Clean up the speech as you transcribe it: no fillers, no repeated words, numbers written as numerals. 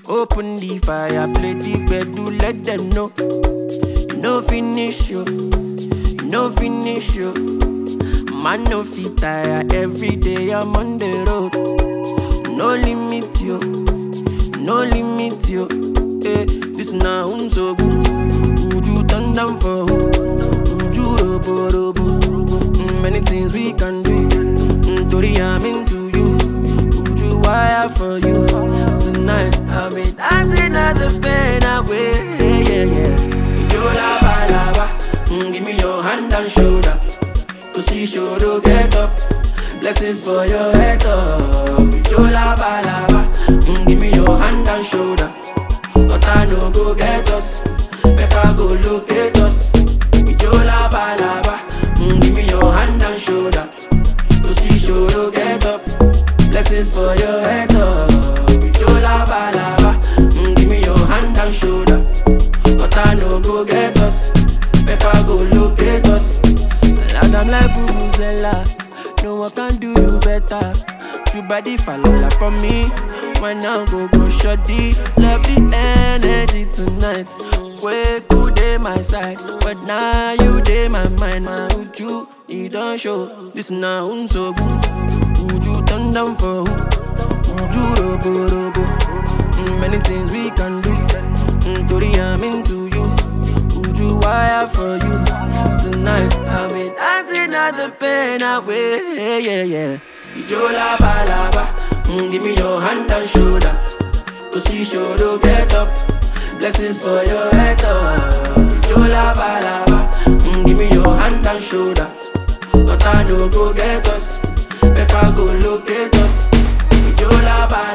Open the fire, play the bedroom, let them know. You no finish you, you no finish you. Man no fit tire, every day I'm on the road. No limit you, no limit you. Eh, this now so good. Would you turn down for who? Would you robo robo? Many things we can do. Tori, I'm into you. Would you wire for you? Tonight I'll be dancing at the pen away. Yeah, yeah. You lava lava. Give me your hand and shoulder. To see shoulder get up. Blessings for your head up. You lava lava. Give me your hand and shoulder. But I no go get us. Better go locate us. You lava lava. Give me your hand and shoulder. To see shoulder get up. Blessings for your head up. You lava lava. Give me your hand and shoulder. But I no go get us. Better go locate us. And I'm like Vuvuzela. No one can do you better. You body fall for me. Why now go shorty? Love the energy tonight. Way good day my side, but now you day my mind. My uju, you don't show. This now so good. Would you turn down for who? Would you robo robo? Many things we can do. Tori, I'm into you. Would you wire for you? Tonight I'll be dancing at the pen away. Yeah, yeah. You lava lava. Give me your hand and shoulder. To see shoulder get up. Blessings for your head up. You lava lava. Give me your hand and shoulder. But I no go get us. Better go locate us. You lava